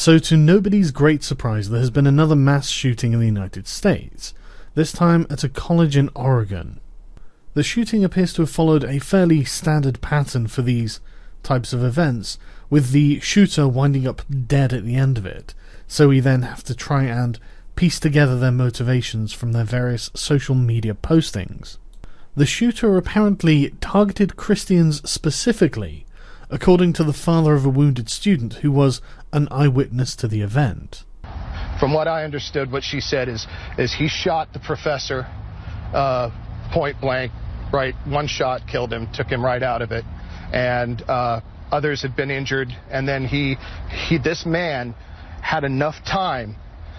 So to nobody's great surprise, there has been another mass shooting in the United States, this time at a college in Oregon. The shooting appears to have followed a fairly standard pattern for these types of events, with the shooter winding up dead at the end of it, so we then have to try and piece together their motivations from their various social media postings. The shooter apparently targeted Christians specifically, according to the father of a wounded student who was an eyewitness to the event. From what I understood, what she said is he shot the professor point blank, right? One shot killed him, took him right out of it, and others had been injured. And then this man had enough time.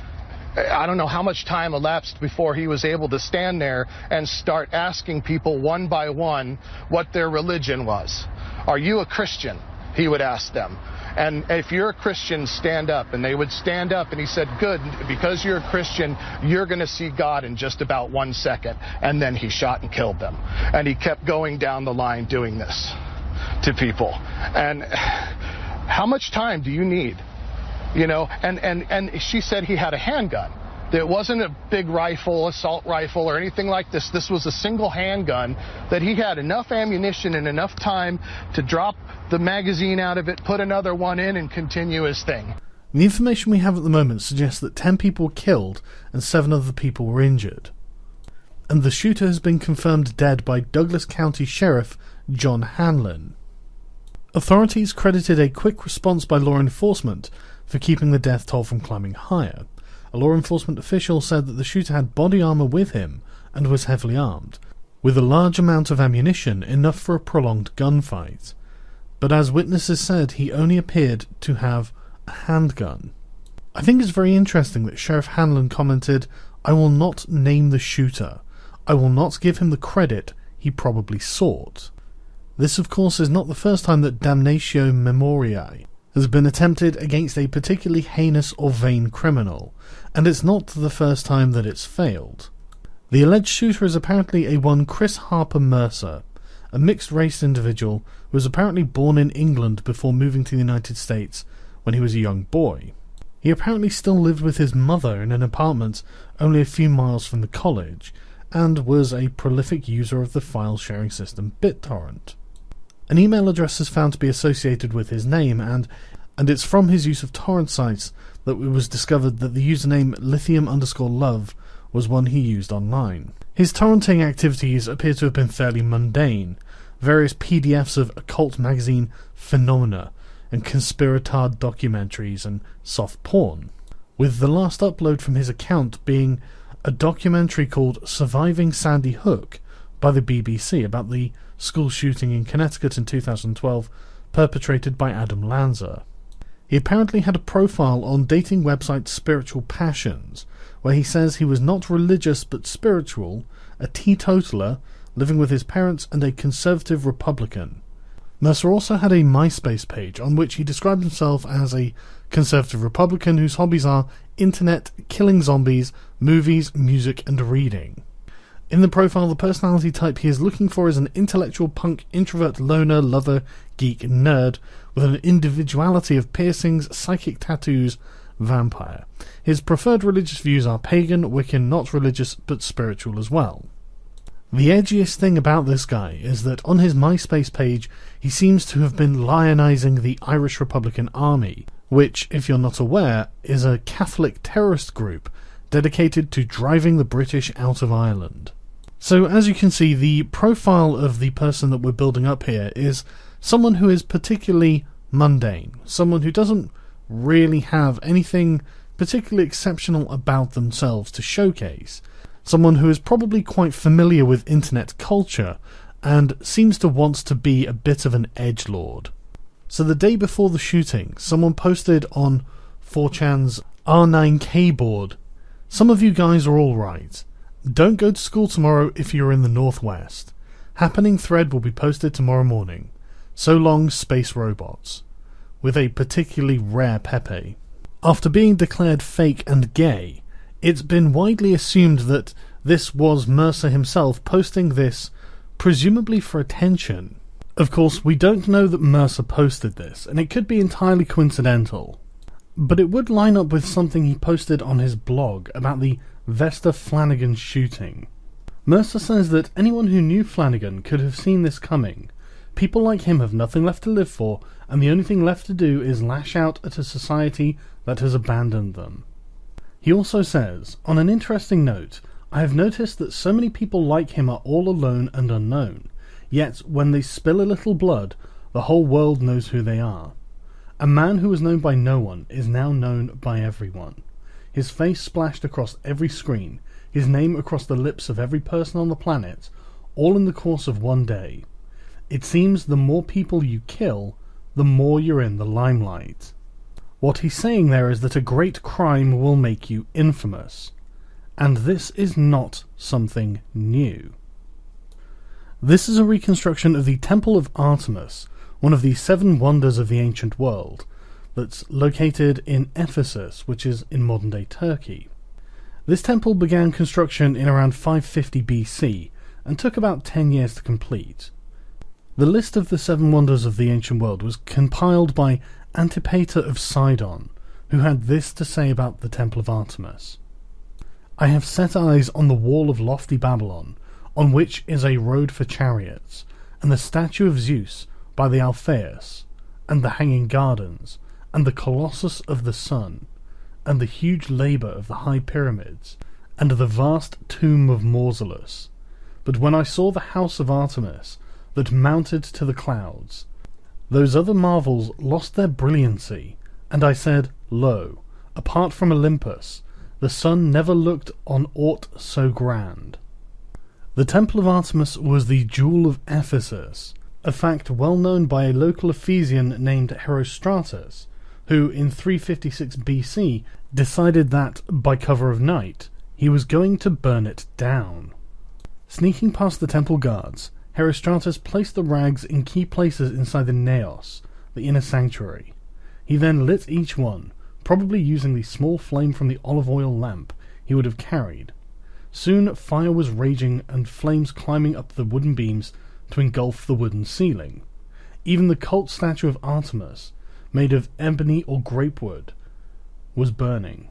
I don't know how much time elapsed before he was able to stand there and start asking people one by one what their religion was. Are you a Christian? He would ask them. And if you're a Christian, stand up. And they would stand up, and he said, good, because you're a Christian, you're going to see God in just about 1 second. And then he shot and killed them. And he kept going down the line doing this to people. And how much time do you need? You know, and she said he had a handgun. It wasn't a big rifle, assault rifle, or anything like this. This was a single handgun that he had enough ammunition and enough time to drop the magazine out of it, put another one in, and continue his thing. The information we have at the moment suggests that 10 people were killed and 7 other people were injured. And the shooter has been confirmed dead by Douglas County Sheriff John Hanlon. Authorities credited a quick response by law enforcement for keeping the death toll from climbing higher. A law enforcement official said that the shooter had body armour with him and was heavily armed, with a large amount of ammunition, enough for a prolonged gunfight. But as witnesses said, he only appeared to have a handgun. I think it's very interesting that Sheriff Hanlon commented, "I will not name the shooter. I will not give him the credit he probably sought." This, of course, is not the first time that damnatio memoriae has been attempted against a particularly heinous or vain criminal, and it's not the first time that it's failed. The alleged shooter is apparently a one Chris Harper Mercer, a mixed-race individual who was apparently born in England before moving to the United States when he was a young boy. He apparently still lived with his mother in an apartment only a few miles from the college, and was a prolific user of the file-sharing system BitTorrent. An email address is found to be associated with his name, and it's from his use of torrent sites that it was discovered that the username lithium_love was one he used online. His torrenting activities appear to have been fairly mundane, various PDFs of occult magazine phenomena, and conspiratard documentaries and soft porn, with the last upload from his account being a documentary called Surviving Sandy Hook by the BBC about the school shooting in Connecticut in 2012 perpetrated by Adam Lanza. He apparently had a profile on dating website Spiritual Passions, where he says he was not religious but spiritual, a teetotaler, living with his parents, and a conservative Republican. Mercer also had a MySpace page on which he described himself as a conservative Republican whose hobbies are internet, killing zombies, movies, music, and reading. In the profile, the personality type he is looking for is an intellectual punk, introvert, loner, lover, geek, nerd, with an individuality of piercings, psychic tattoos, vampire. His preferred religious views are pagan, Wiccan, not religious, but spiritual as well. The edgiest thing about this guy is that on his MySpace page, he seems to have been lionizing the Irish Republican Army, which, if you're not aware, is a Catholic terrorist group dedicated to driving the British out of Ireland. So, as you can see, the profile of the person that we're building up here is someone who is particularly mundane, someone who doesn't really have anything particularly exceptional about themselves to showcase, someone who is probably quite familiar with internet culture and seems to want to be a bit of an edgelord. So the day before the shooting, someone posted on 4chan's R9K board, "Some of you guys are alright. Don't go to school tomorrow if you're in the Northwest. Happening thread will be posted tomorrow morning. So long, space robots," with a particularly rare Pepe. After being declared fake and gay, it's been widely assumed that this was Mercer himself posting this, presumably for attention. Of course, we don't know that Mercer posted this, and it could be entirely coincidental. but it would line up with something he posted on his blog about the Vesta Flanagan shooting. Mercer says that anyone who knew Flanagan could have seen this coming. People like him have nothing left to live for, and the only thing left to do is lash out at a society that has abandoned them. He also says, on an interesting note, I have noticed that so many people like him are all alone and unknown, yet when they spill a little blood, the whole world knows who they are. A man who was known by no one is now known by everyone. His face splashed across every screen, his name across the lips of every person on the planet, all in the course of one day. It seems the more people you kill, the more you're in the limelight. What he's saying there is that a great crime will make you infamous. And this is not something new. This is a reconstruction of the Temple of Artemis, one of the 7 wonders of the ancient world, that's located in Ephesus, which is in modern-day Turkey. This temple began construction in around 550 BC, and took about 10 years to complete. The list of the 7 wonders of the ancient world was compiled by Antipater of Sidon, who had this to say about the Temple of Artemis. I have set eyes on the wall of lofty Babylon, on which is a road for chariots, and the statue of Zeus by the Alpheus, and the hanging gardens, and the colossus of the sun, and the huge labour of the high pyramids, and the vast tomb of Mausolus. But when I saw the house of Artemis, that mounted to the clouds, those other marvels lost their brilliancy, and I said, Lo, apart from Olympus, the sun never looked on aught so grand. The Temple of Artemis was the jewel of Ephesus, a fact well known by a local Ephesian named Herostratus, who in 356 BC decided that, by cover of night, he was going to burn it down. Sneaking past the temple guards, Herostratus placed the rags in key places inside the naos, the inner sanctuary. He then lit each one, probably using the small flame from the olive oil lamp he would have carried. Soon fire was raging and flames climbing up the wooden beams to engulf the wooden ceiling. Even the cult statue of Artemis, made of ebony or grapewood, was burning.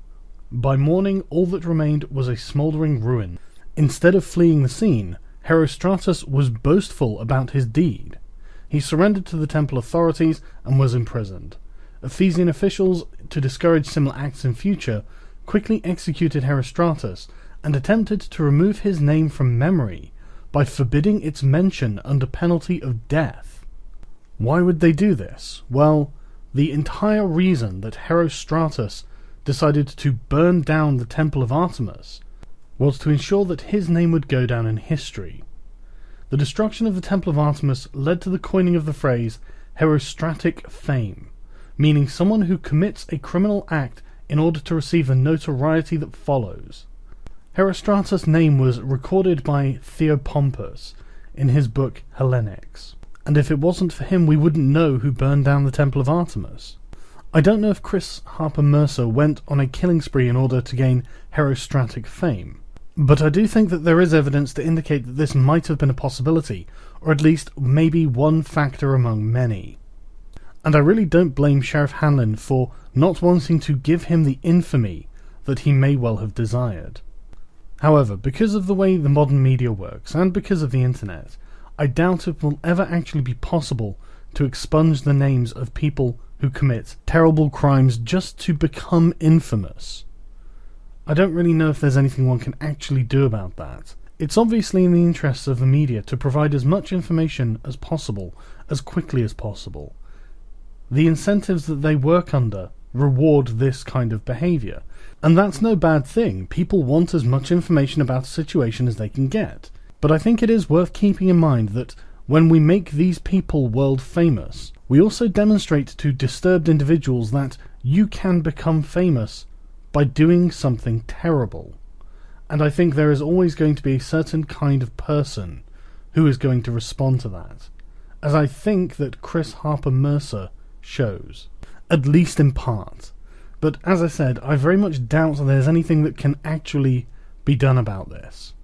By morning all that remained was a smouldering ruin. Instead of fleeing the scene, Herostratus was boastful about his deed. He surrendered to the temple authorities and was imprisoned. Ephesian officials, to discourage similar acts in future, quickly executed Herostratus and attempted to remove his name from memory by forbidding its mention under penalty of death. Why would they do this? Well, the entire reason that Herostratus decided to burn down the Temple of Artemis was to ensure that his name would go down in history. The destruction of the Temple of Artemis led to the coining of the phrase herostratic fame, meaning someone who commits a criminal act in order to receive the notoriety that follows. Herostratus' name was recorded by Theopompus in his book Hellenics, and if it wasn't for him we wouldn't know who burned down the Temple of Artemis. I don't know if Chris Harper Mercer went on a killing spree in order to gain herostratic fame, but I do think that there is evidence to indicate that this might have been a possibility, or at least maybe one factor among many. And I really don't blame Sheriff Hanlon for not wanting to give him the infamy that he may well have desired. However, because of the way the modern media works, and because of the internet, I doubt it will ever actually be possible to expunge the names of people who commit terrible crimes just to become infamous. I don't really know if there's anything one can actually do about that. It's obviously in the interests of the media to provide as much information as possible, as quickly as possible. The incentives that they work under reward this kind of behaviour, and that's no bad thing. People want as much information about a situation as they can get. But I think it is worth keeping in mind that when we make these people world famous, we also demonstrate to disturbed individuals that you can become famous by doing something terrible. And I think there is always going to be a certain kind of person who is going to respond to that, as I think that Chris Harper Mercer shows, at least in part. But as I said, I very much doubt that there's anything that can actually be done about this.